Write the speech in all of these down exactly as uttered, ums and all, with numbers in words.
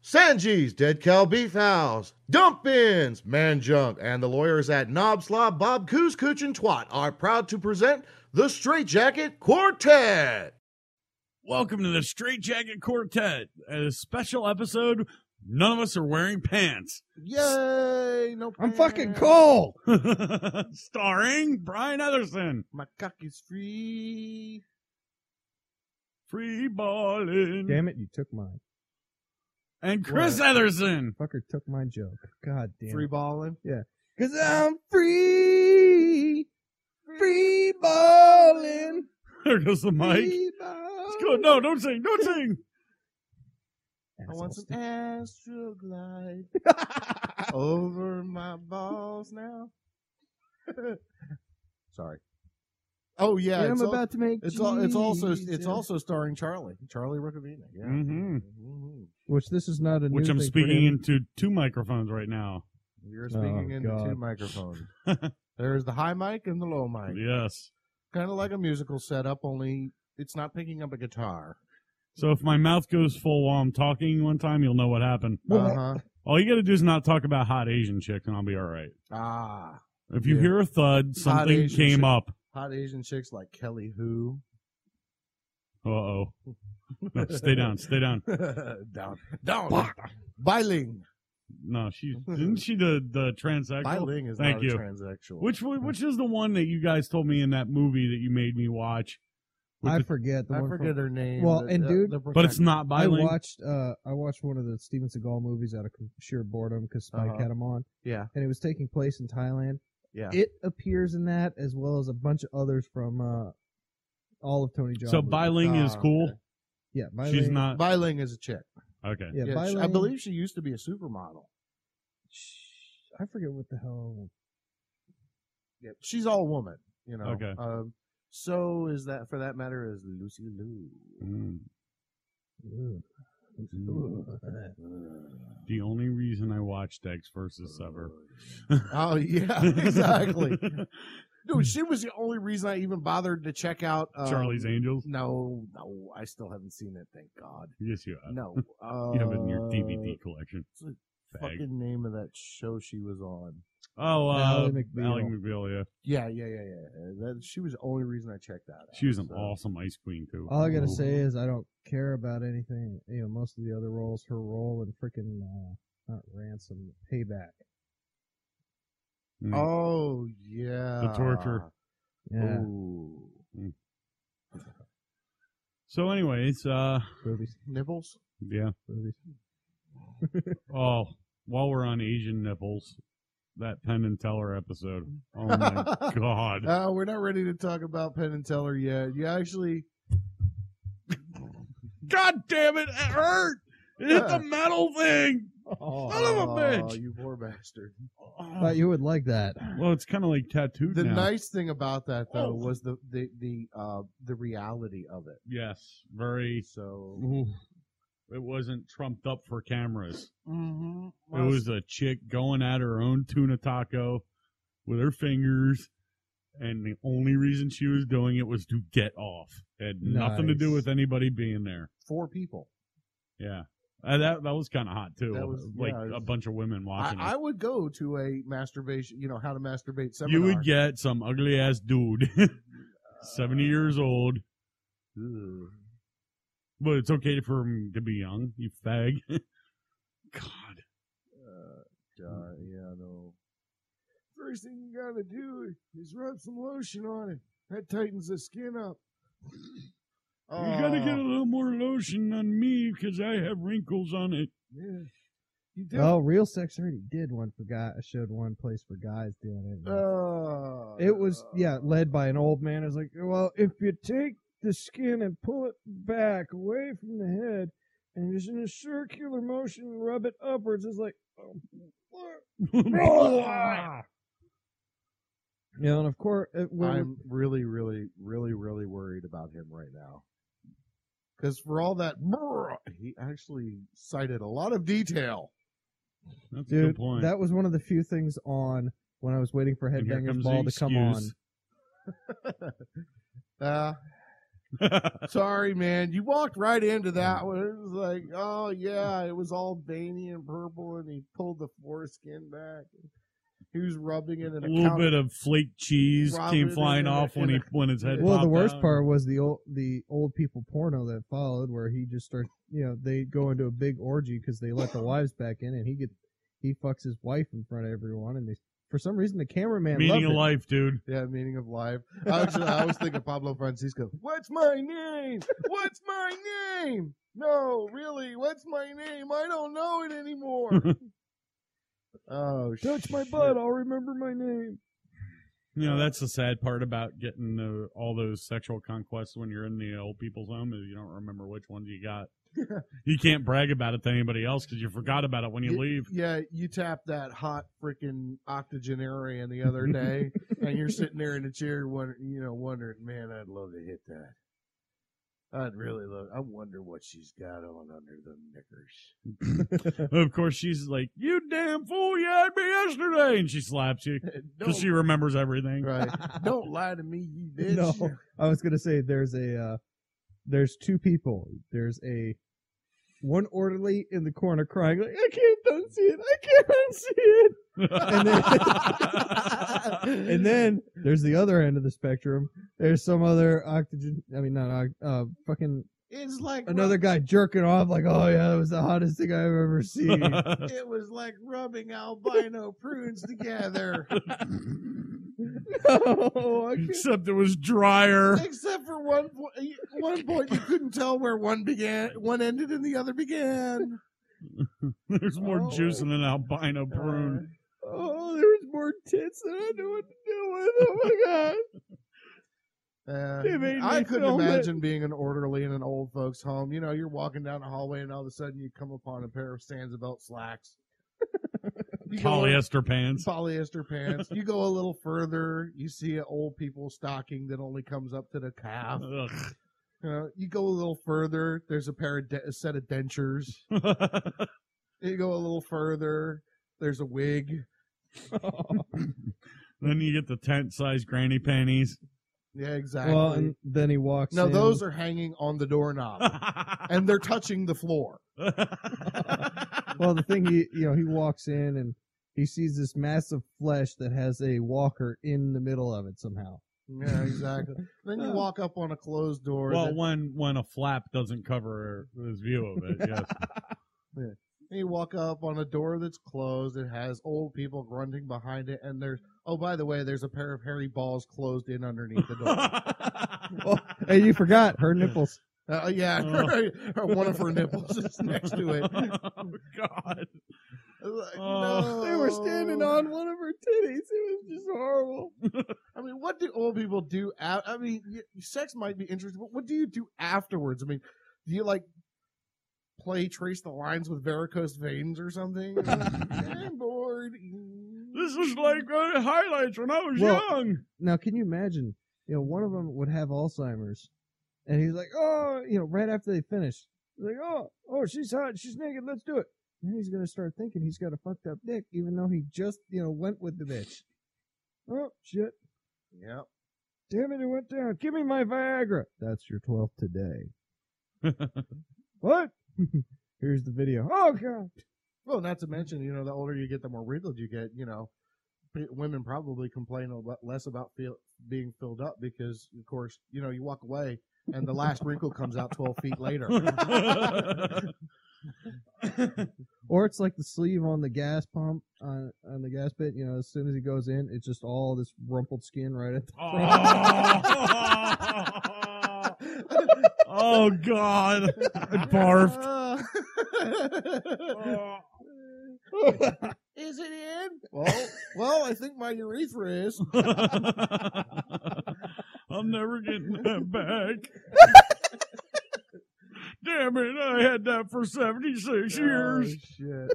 Sanji's Dead Cow Beef House, Dump Bins, Man Junk, and the lawyers at Knob Slob, Bob Coos, Cooch, and Twat are proud to present the Straight Jacket Quartet. Welcome to the Straight Jacket Quartet, a special episode. None of us are wearing pants. Yay! No pants. I'm fucking cold. Starring Brian Ederson. My cock is free. Free ballin'. Damn it, you took mine. And Chris What? Ederson. Fucker took my joke. God damn Free it. balling. Cause I'm free. Free balling. There goes the mic. Free Let's go. No, don't sing. Don't sing. I want some Astroglide over my balls now. Sorry. Oh yeah, And it's, I'm al- about to make it's, al- it's also cheese, it's yeah. also starring Charlie, Charlie Rookavina. Yeah. Mm-hmm. Mhm. Which this is not a Which new I'm thing for speaking him. into two microphones right now. You're speaking Oh, into God. two microphones. There's the high mic and the low mic. Yes. Kind of like a musical setup, only it's not picking up a guitar. So if my mouth goes full while I'm talking one time, you'll know what happened. Uh huh. All you got to do is not talk about hot Asian chicks, and I'll be all right. Ah, If you Yeah. hear a thud, something Asian came chick. up. hot Asian chicks like Kelly Who. Uh oh. No, stay down. Stay down. down, down. Biling. No, she didn't she the the transsexual. Biling is Thank not you. a transsexual. Which which is the one that you guys told me in that movie that you made me watch? With I the- forget the I one forget from, her name. Well, the- and the- dude- the but it's protect- not I bilingual. watched uh I watched one of the Steven Seagal movies out of sheer boredom because Spike Uh-huh. had him on, Yeah, and it was taking place in Thailand. yeah. It appears in that as well as a bunch of others from uh all of Tony Jaa. So movies. Biling is Oh, cool. okay. Yeah, She's Biling- not Biling is a chick. okay. Yeah, Yeah, she- I Biling- believe she used to be a supermodel. I forget what the hell. Yeah, she's all woman. You know. Okay. Um, so is that for that matter is Lucy Liu. Mm. Ugh. The only reason I watched X versus Sever. Oh yeah, exactly. Dude, she was the only reason I even bothered to check out um, Charlie's Angels. No, no, I still haven't seen it. Thank God. Yes, you have. No, uh, You have it in your D V D collection. What's the Fag. fucking name of that show she was on? Oh, uh, Ally Ally McBeal. McBeal. Yeah, Yeah, yeah, yeah, yeah. That, she was the only reason I checked that out. she was an so. awesome Ice Queen too. All I gotta say is I don't care about anything. You know, most of the other roles, her role in freaking uh, not Ransom, Payback. Mm. Oh yeah, The torture. Yeah, Ooh. So, anyways, uh, movies, Nibbles. yeah. movies. Oh, while we're on Asian nipples, that Penn and Teller episode. Oh my god. Uh, we're not ready to talk about Penn and Teller yet. You actually, God damn it! It hurt. It hit the metal thing. Oh, Son of a oh, bitch. you poor bastard. thought you would like that. Well, it's kind of like tattooed The now. nice thing about that though Oh. was the the the uh the reality of it. Yes, very. So Ooh, it wasn't trumped up for cameras. mm-hmm. It was a chick going at her own tuna taco with her fingers, and the only reason she was doing it was to get off. It had nothing to do Nice. with anybody being there. four people. Yeah. Uh, that that was kind of hot too. That was- like yeah, a bunch of women I, watching I it. would go to a masturbation, you know, how to masturbate seminar. You would get some ugly ass dude, seventy years old, Ugh. but it's okay for him to be young. You fag. God. Uh, God, yeah, no. First thing you gotta do is rub some lotion on it. That tightens the skin up. You gotta get a Oh, little more lotion on me because I have wrinkles on it. yeah. You do. Oh, Real Sex already did one for guys. Showed one place for guys doing it. Oh. It was, yeah, led by an old man. It was like, well, if you take the skin and pull it back away from the head and just in a circular motion rub it upwards, it's like, oh, you know, and of course, it, when, I'm really, really, really, really worried about him right now. Because for all that, he actually cited a lot of detail. That's a good dude, point. that was one of the few things on when I was waiting for And here Headbangers comes Ball the to come on. excuse. uh, Sorry, man. You walked right into that one. It was like, oh, yeah, it was all veiny and purple, and he pulled the foreskin back. He was rubbing it in a, a little counter- bit of flake cheese Rubbing came it flying in a- off when in he a- when his head. Well, the popped worst out. part was the old the old people porno that followed, where he just starts, you know, they go into a big orgy because they let the wives back in, and he get he fucks his wife in front of everyone, and they, for some reason the cameraman Meaning loved of it. life, dude. Yeah, meaning of life. Actually, I always think of Pablo Francisco. What's my name? What's my name? No, really, what's my name? I don't know it anymore. Oh, Touch my shit. butt, I'll remember my name. You know, that's the sad part about getting uh, all those sexual conquests when you're in the old people's home is you don't remember which ones you got. You can't brag about it to anybody else because you forgot about it when you Y- leave. Yeah, you tapped that hot freaking octogenarian the other day, and you're sitting there in the chair, wondering, you know, wondering, man, I'd love to hit that. I'd really love. I wonder what she's got on under the knickers. Of course, she's like, "You damn fool! You had me yesterday," and she slaps you because she remembers everything. Right? Don't lie to me, you bitch. No, I was gonna say there's a uh, there's two people. There's a one orderly in the corner crying like, I can't unsee it, I can't unsee it. And then, and then there's the other end of the spectrum. There's some other octogen. I mean, not oct- uh, fucking It's like another guy jerking off like, oh yeah, that was the hottest thing I've ever seen. It was like rubbing albino prunes together. No, I can't. Except it was drier. Except for one po- one point, you couldn't tell where one began, one ended, and the other began. There's more Oh. juice in an albino prune. Oh, there was more tits than I knew what to do with. Oh my god. Uh, They made me I couldn't film it. imagine being an orderly in an old folks' home. You know, you're walking down the hallway, and all of a sudden, you come upon a pair of Sansa slacks. You go- Polyester pants. polyester pants. You go a little further, you see an old people stocking that only comes up to the calf. Ugh. You know, you go a little further, there's a pair of de- a set of dentures. You go a little further, there's a wig. Then you get the tent-sized granny panties. Yeah, exactly. Well, and then he walks no, in. those are hanging on the doorknob, and they're touching the floor. Well, the thing he, you know, he walks in and he sees this massive flesh that has a walker in the middle of it somehow. Yeah, exactly. Then you walk up on a closed door. Well, that- when when a flap doesn't cover his view of it, yes. and you walk up on a door that's closed. It has old people grunting behind it, and there's oh, by the way, there's a pair of hairy balls closed in underneath the door. Oh, hey, you forgot her nipples. Uh, yeah, Oh. right. One of her nipples is next to it. Oh God! Like, Oh. no. They were standing on one of her titties. It was just horrible. I mean, what do old people do? a- I mean, y- sex might be interesting, but what do you do afterwards? I mean, do you like play trace the lines with varicose veins or something? I'm bored. This is like uh, highlights when I was Well- young. Now, can you imagine? You know, one of them would have Alzheimer's, and he's like, "Oh, you know," right after they finish, he's like, "Oh, oh, she's hot, she's naked, let's do it." And then he's gonna start thinking he's got a fucked up dick, even though he just, you know, went with the bitch. Oh shit! Yep. Damn it, it went down. Give me my Viagra. That's your twelfth today. What? Here's the video. Oh god. Well, not to mention, you know, the older you get, the more wrinkled you get. You know, P- women probably complain a lot less about feel, being filled up because, of course, you know, you walk away and the last wrinkle comes out twelve feet later. Or it's like the sleeve on the gas pump on on the gas bit. You know, as soon as he goes in, it's just all this rumpled skin right at the front. Oh, oh God! I barfed. Is it in? Well, well, I think my urethra is. I'm never getting that back. Damn it! I had that for seventy-six years. Oh, shit.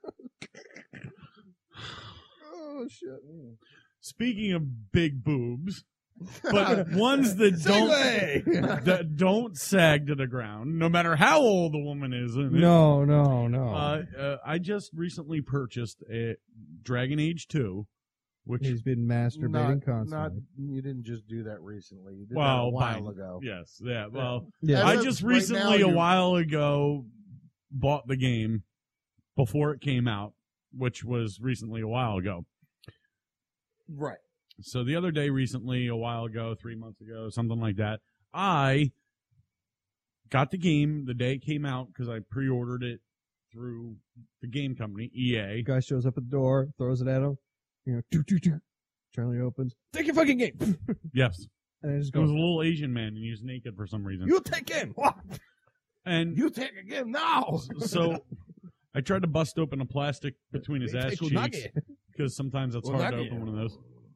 Oh shit! Speaking of big boobs, but ones that don't that don't sag to the ground, no matter how old the woman is. In it. No, no, no. Uh, uh, I just recently purchased a Dragon Age two Which He's been masturbating not, constantly. Not, you didn't just do that recently. You did well, that a while fine. ago. Yes, yeah. Well, Yeah. I As of just right recently, now, a you're- while ago, bought the game before it came out, which was recently a while ago. Right. So the other day, recently, a while ago, three months ago, something like that, I got the game the day it came out because I pre-ordered it through the game company, E A. Guy shows up at the door, throws it at him. You know, doo, doo, doo. Charlie opens. Take your fucking game. Yes. And it just It was goes. a little Asian man, and he was naked for some reason. You take game. And You take a game now. so I tried to bust open a plastic between his You ass take cheeks unagi. because sometimes it's hard to Unagi. open one of those.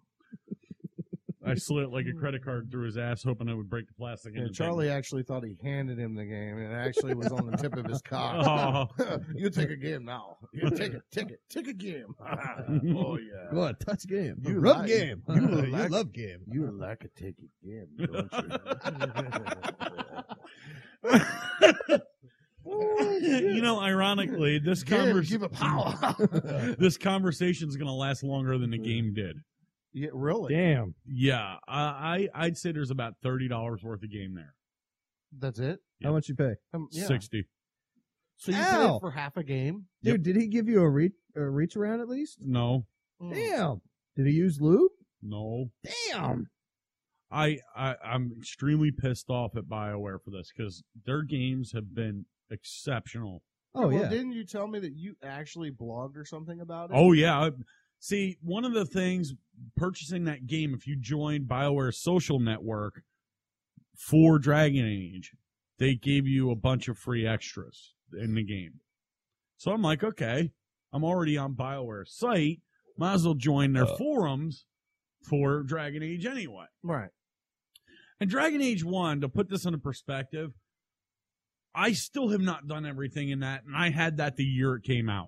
I slid like a credit card through his ass, hoping it would break the plastic. Yeah, and it Charlie actually thought he handed him the game, and it actually was on the tip of his cock. Oh. You take a game now. You take it, take it, take a game. Oh yeah. Go on, touch game. You Rub like- game. you You, like- love game. You like a take a game, don't you? You know, ironically, this Game, conversation give it power. this conversation is going to last longer than the game did. Yeah, really? Damn. Yeah, I I- I'd say there's about thirty dollars worth of game there. That's it? Yeah. How much you pay? Um, yeah. Sixty. So you Ow. paid for half a game? Dude, did he give you a reach, a reach around at least? No, Mm. Damn. Did he use lube? no. Damn. I, I I'm extremely pissed off at BioWare for this because their games have been exceptional. Oh, well, yeah. Didn't you tell me that you actually blogged or something about it? Oh yeah. I- See, one of the things purchasing that game, if you joined BioWare's social network for Dragon Age, they gave you a bunch of free extras in the game. So I'm like, okay, I'm already on BioWare's site. Might as well join their Uh. forums for Dragon Age anyway. Right. And Dragon Age one, to put this into perspective, I still have not done everything in that, and I had that the year it came out.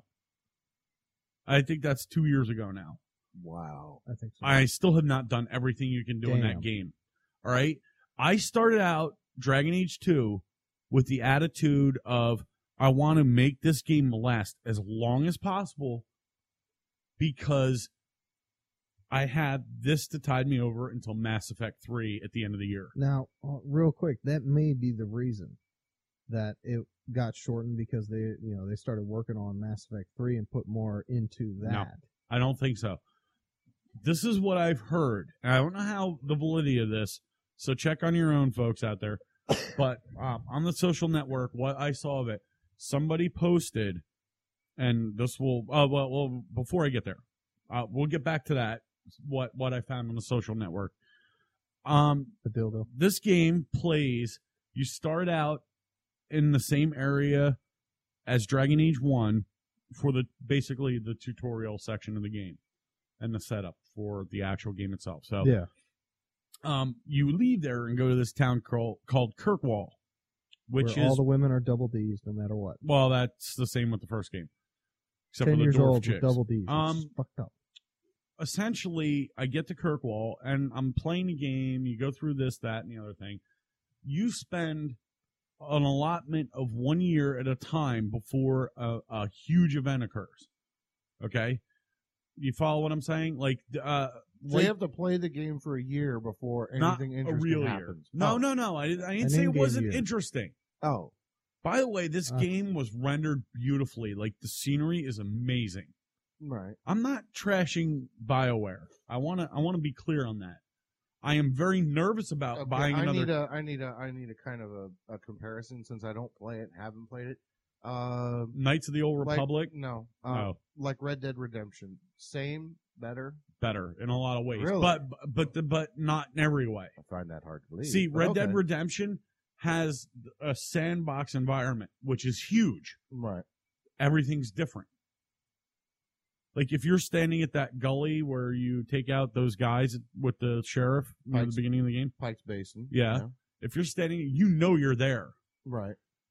I think that's two years ago now. Wow. I think so. I still have not done everything you can do in that Damn. game. All right? I started out Dragon Age two with the attitude of I want to make this game last as long as possible because I had this to tide me over until Mass Effect three at the end of the year. Now, uh, real quick, that may be the reason that it got shortened because they, you know, they started working on Mass Effect three and put more into that. No. I don't think so. This is what I've heard. And I don't know how the validity of this, so check on your own, folks out there. But um, on the social network, what I saw of it, somebody posted, and this will, uh, well, well, before I get there, uh, we'll get back to that, what, what I found on the social network. Um, The dildo. this game plays, you start out in the same area as Dragon Age one for the basically the tutorial section of the game and the setup for the actual game itself. So Yeah. um, you leave there and go to this town called, called Kirkwall, which Where is all the women are double D's no matter what. well, that's the same with the first game, except Ten for the years dwarf old chicks. with double D's. It's Um, fucked up. Essentially, I get to Kirkwall and I'm playing the game. You go through this, that, and the other thing. You spend an allotment of one year at a time before a, a huge event occurs. Okay, you follow what I'm saying? Like, uh, So like you have to play the game for a year before not anything a interesting real year. happens. No, oh. no, no. I, didn't- I didn't An say it in-game wasn't year. interesting. Oh. By the way, this Uh. game was rendered beautifully. Like the scenery is amazing. Right. I'm not trashing BioWare. I want to I want to be clear on that. I am very nervous about Okay, buying I another need a I need a I need a kind of a, a comparison since I don't play it, haven't played it. Uh, Knights of the Old like- Republic. no. Uh, Oh, Like Red Dead Redemption. Same, better. better in a lot of ways, Really? but but the, but not in every way. I find that hard to believe. See, but Red okay. Dead Redemption has a sandbox environment, which is huge. Right. Everything's different. Like if you're standing at that gully where you take out those guys with the sheriff near the Pikes. beginning of the game, Pikes Basin. Yeah. if you're standing, you know you're there. Right.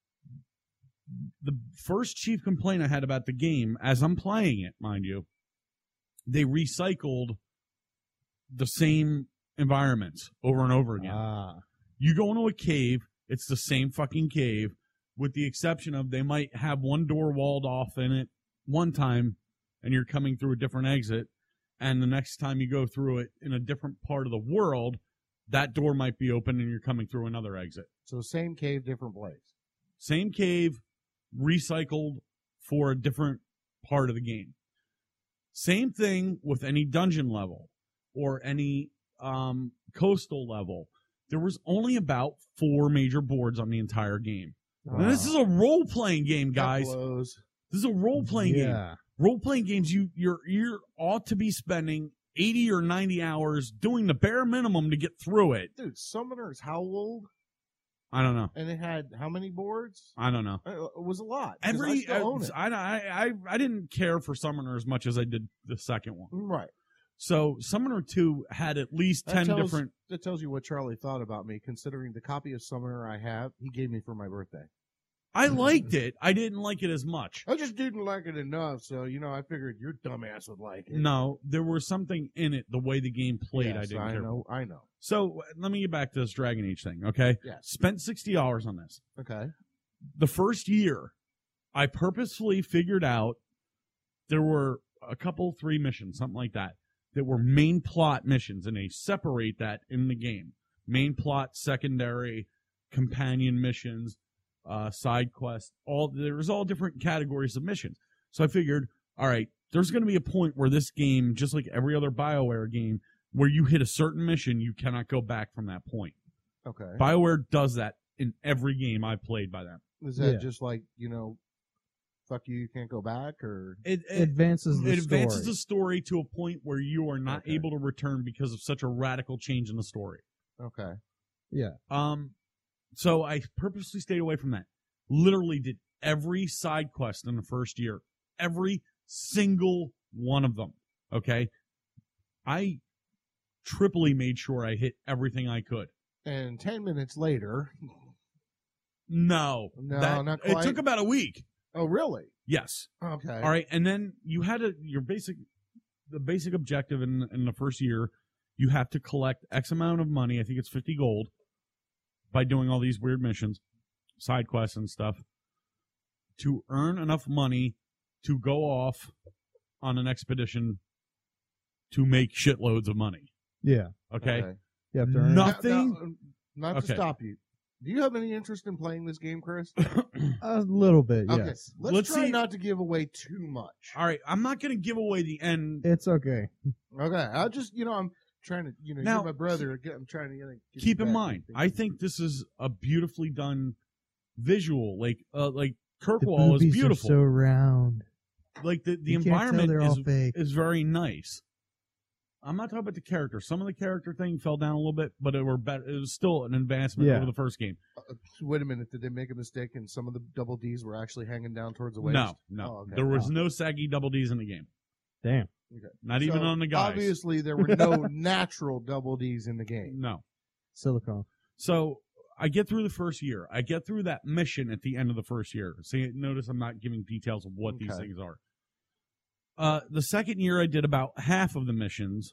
The first chief complaint I had about the game, as I'm playing it, mind you, they recycled the same environments over and over again. Ah. You go into a cave, it's the same fucking cave, with the exception of they might have one door walled off in it one time, and you're coming through a different exit, and the next time you go through it in a different part of the world, that door might be open and you're coming through another exit. So same cave, different place. Same cave, recycled for a different part of the game. Same thing with any dungeon level or any um, coastal level. There was only about four major boards on the entire game. Wow. Now, this is a role-playing game, guys. That blows. This is a role-playing game. Yeah. Role-playing games, you you're you ought to be spending eighty or ninety hours doing the bare minimum to get through it. Dude, Summoners, how old? I don't know. And it had how many boards? I don't know. Uh, It was a lot. 'cause I Every still own it. I, I I I didn't care for Summoner as much as I did the second one. Right. So Summoner two had at least That ten tells- different. That tells you what Charlie thought about me, considering the copy of Summoner I have, he gave me for my birthday. I liked it. I didn't like it as much. I just didn't like it enough, so, you know, I figured your dumbass would like it. No, there was something in it. The way the game played, I Yes, didn't I care. know, I know. So let me get back to this Dragon Age thing. Okay. Yes. Spent sixty dollars on this. Okay. The first year, I purposefully figured out there were a couple, three missions, something like that, that were main plot missions, and they separate that in the game. Main plot, secondary, companion missions, uh, side quests. All there was all different categories of missions. So I figured, all right, there's going to be a point where this game, just like every other BioWare game, where you hit a certain mission, you cannot go back from that point. Okay. BioWare does that in every game I've played by them. Is that Yeah. just like, you know, fuck you, you can't go back, or? It, It advances the it advances story. the story to a point where you are not Okay. able to return because of such a radical change in the story. Okay. Yeah. Um, so I purposely stayed away from that. Literally did every side quest in the first year, every single one of them. Okay, I triply made sure I hit everything I could. And ten minutes later, No, No, that- not It quite. took about a week. oh, really? Yes. Okay. All right, and then you had a your basic, the basic objective in in the first year, you have to collect X amount of money. I think it's fifty gold, by doing all these weird missions, side quests and stuff, to earn enough money to go off on an expedition to make shitloads of money. Yeah. Okay, You have to earn No. it. Nothing- Now- now, not Okay. to stop you. Do you have any interest in playing this game, Chris? A little bit, Okay. yes. Let's, Let's try see- not to give away too much. all right. I'm not going to give away the end. It's okay. Okay. I just, you know, I'm trying to, you know, Now, you're my brother. I'm trying to, you know, get Keep you in back mind, and I things. think this is a beautifully done visual. Like, uh, like The Kirkwall is boobies beautiful. are so round. like the the You can't tell environment they're all is fake. is very nice. I'm not talking about the character. Some of the character thing fell down a little bit, but it were better. It was still an advancement Yeah. over the first game. Uh, wait a minute. Did they make a mistake and some of the double Ds were actually hanging down towards the waist? No, no, Oh, okay. there was Oh. no saggy double Ds in the game. Damn. Okay. Not even So, on the guys. Obviously, there were no natural double Ds in the game. No. Silicone. So I get through the first year. I get through that mission at the end of the first year. See, notice I'm not giving details of what these Okay. things are. Uh, the second year, I did about half of the missions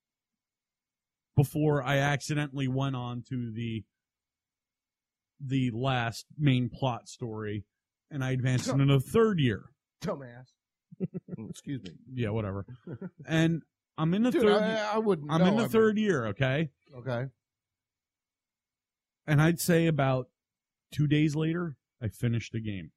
before I accidentally went on to the the last main plot story, and I advanced into the third year. Dumbass. Excuse me. Yeah, whatever. And I'm in the Dude, third. I, I wouldn't I'm know. in the I mean, third year. Okay. Okay. And I'd say about two days later, I finished the game.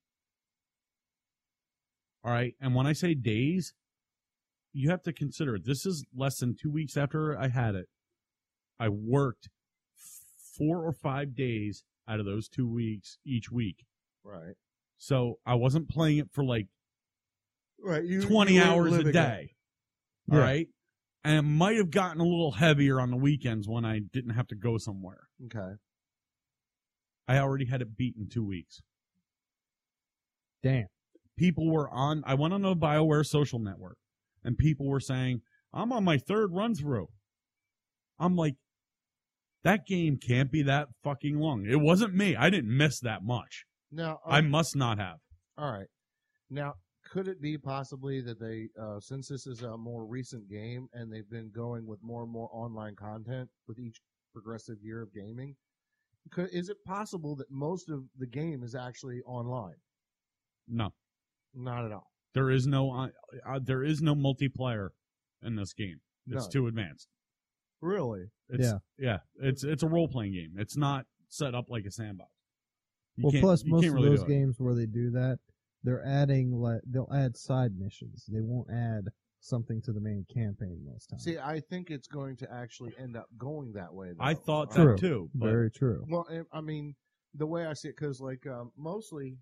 All right. And when I say days, you have to consider this is less than two weeks after I had it. I worked four or five days out of those two weeks each week. Right. So I wasn't playing it for like Right. You, twenty you weren't hours a living day. Yeah. All right. And it might have gotten a little heavier on the weekends when I didn't have to go somewhere. it. Okay. I already had it beat in two weeks. Damn. People were on, I went on a BioWare social network, and people were saying, I'm on my third run through. I'm like, that game can't be that fucking long. It wasn't me. I didn't miss that much. Now, I um, must not have. all right. Now, could it be possibly that they, uh, since this is a more recent game and they've been going with more and more online content with each progressive year of gaming, could, is it possible that most of the game is actually online? No. Not at all. There is no uh, uh, there is no multiplayer in this game. It's No. too advanced. Really? It's, Yeah. yeah. It's it's a role playing game. It's not set up like a sandbox. You Well, can't- plus you most can't of really those do it. games where they do that, they're adding like they'll add side missions. They won't add something to the main campaign most times. See, I think it's going to actually end up going that way. Though. I thought True. that too. But Very true. Well, and- I mean, the way I see it, because like um, mostly,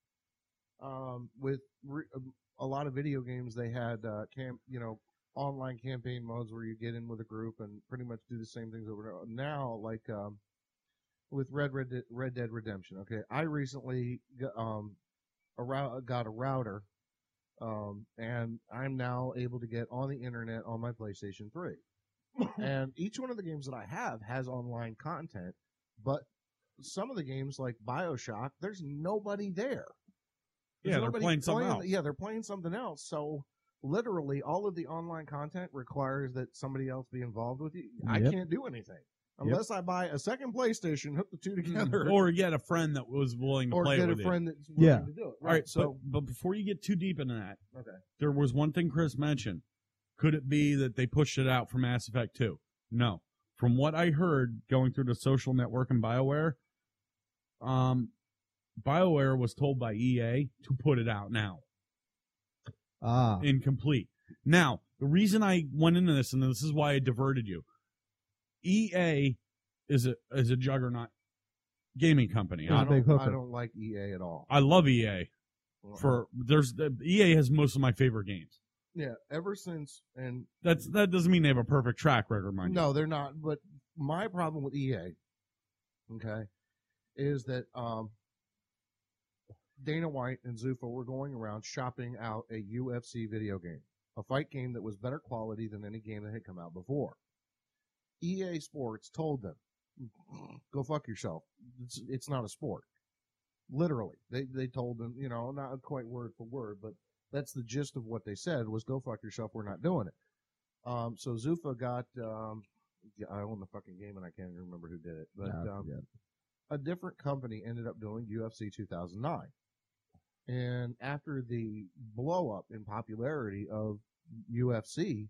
um, with re- um, a lot of video games, they had uh, camp, you know, online campaign modes where you get in with a group and pretty much do the same things over and over. Now, like um, with Red Red De- Red Dead Redemption. Okay, I recently got, um, a rou- got a router, um, and I'm now able to get on the internet on my PlayStation three. And each one of the games that I have has online content, but some of the games like BioShock, there's nobody there. There's Yeah, they're nobody playing something else. Yeah, they're playing something else. So literally, all of the online content requires that somebody else be involved with you. I Yep. can't do anything unless I buy a second PlayStation, hook the two Mm-hmm. together, or get a friend that was willing to or play get with a you. friend that's willing Yeah. to do it. All Right. right, So but, but before you get too deep into that, okay. there was one thing Chris mentioned. Could it be that they pushed it out for Mass Effect two? No. From what I heard going through the social network and BioWare, um, BioWare was told by E A to put it out now, Ah, incomplete. Now, the reason I went into this, and this is why I diverted you, E A is a is a juggernaut gaming company. Yeah, I I, big don't, I hooker. don't like E A at all. I love E A. For there's the, E A has most of my favorite games. yeah, ever since and That's that doesn't mean they have a perfect track record, mind you. no, they're not. But my problem with E A, okay, is that um, Dana White and Zuffa were going around shopping out a U F C video game, a fight game that was better quality than any game that had come out before. E A Sports told them, "Go fuck yourself. It's, it's not a sport." Literally, they they told them, you know, not quite word for word, but that's the gist of what they said was, "Go fuck yourself. We're not doing it." Um, so Zuffa got, um, yeah, I own the fucking game and I can't even remember who did it, but nah, um, forget. a different company ended up doing U F C two thousand nine. And after the blow up in popularity of U F C,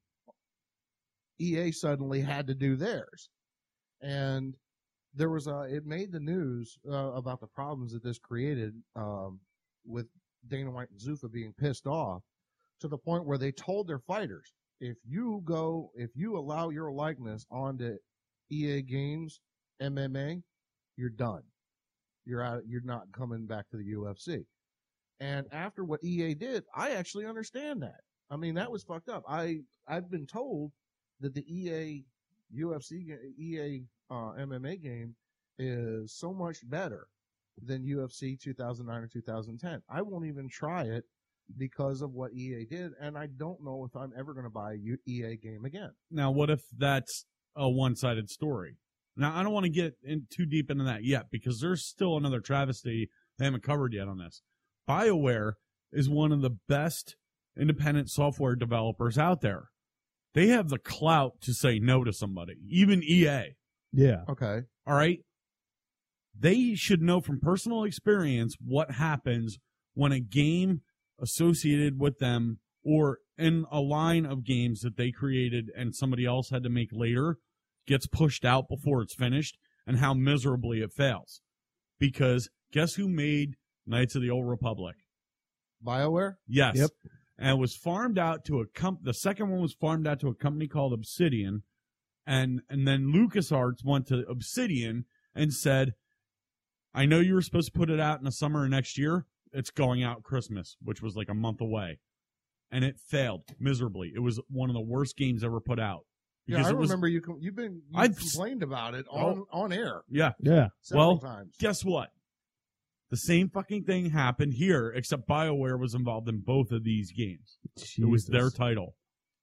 E A suddenly had to do theirs. And there was a, it made the news uh, about the problems that this created um, with Dana White and Zuffa being pissed off to the point where they told their fighters, if you go, if you allow your likeness onto E A Games M M A, you're done. You're out. You're not coming back to the U F C. And after what E A did, I actually understand that. I mean, that was fucked up. I I've been told that the E A U F C E A uh, M M A game is so much better than U F C two thousand nine or two thousand ten. I won't even try it because of what E A did, and I don't know if I'm ever going to buy a U- E A game again. Now, what if that's a one-sided story? Now, I don't want to get in too deep into that yet because there's still another travesty they haven't covered yet on this. BioWare is one of the best independent software developers out there. They have the clout to say no to somebody, even E A. Yeah. Okay. All right? They should know from personal experience what happens when a game associated with them or in a line of games that they created and somebody else had to make later gets pushed out before it's finished and how miserably it fails. Because guess who made Knights of the Old Republic? BioWare? Yes. Yep. And it was farmed out to a comp. The second one was farmed out to a company called Obsidian, and and then LucasArts went to Obsidian and said, "I know you were supposed to put it out in the summer of next year. It's going out Christmas, which was like a month away, and it failed miserably. It was one of the worst games ever put out. Yeah, Because I it was- remember you. Com- you've been you I've- complained about it on on air Yeah. Yeah. several Well, times. Guess what? The same fucking thing happened here, except BioWare was involved in both of these games. It was their Jesus. title.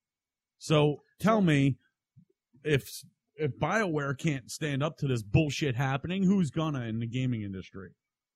So tell So- me, if if BioWare can't stand up to this bullshit happening, who's gonna in the gaming industry?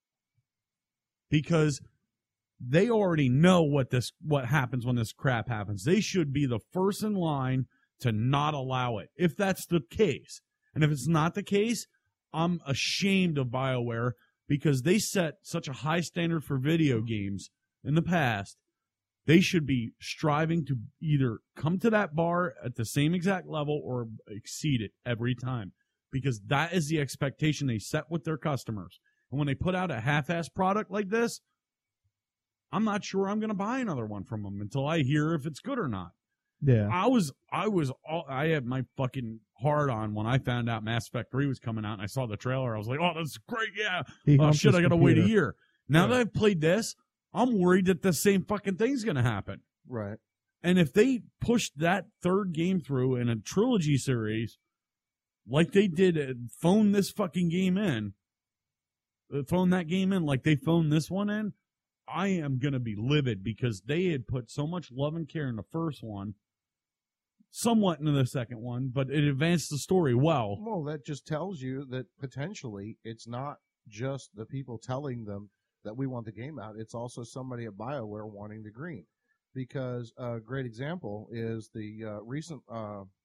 Because they already know what this what happens when this crap happens. They should be the first in line to not allow it. If that's the case, and if it's not the case, I'm ashamed of BioWare because they set such a high standard for video games in the past they should be striving to either come to that bar at the same exact level or exceed it every time, because that is the expectation they set with their customers. And when they put out a half-ass product like this, I'm not sure I'm going to buy another one from them until I hear if it's good or not. Yeah. I was, I was, all, I had my fucking heart on when I found out Mass Effect three was coming out and I saw the trailer. I was like, oh, that's great. Yeah. He Oh, humped shit, his I got to wait a computer. year. Now Yeah. that I've played this, I'm worried that the same fucking thing's going to happen. Right. And if they pushed that third game through in a trilogy series, like they did, uh, phone this fucking game in, uh, phone that game in like they phoned this one in, I am going to be livid because they had put so much love and care in the first one, somewhat into the second one, but it advanced the story well. Well, that just tells you that potentially it's not just the people telling them that we want the game out. It's also somebody at BioWare wanting the green. Because a great example is the uh, recent uh,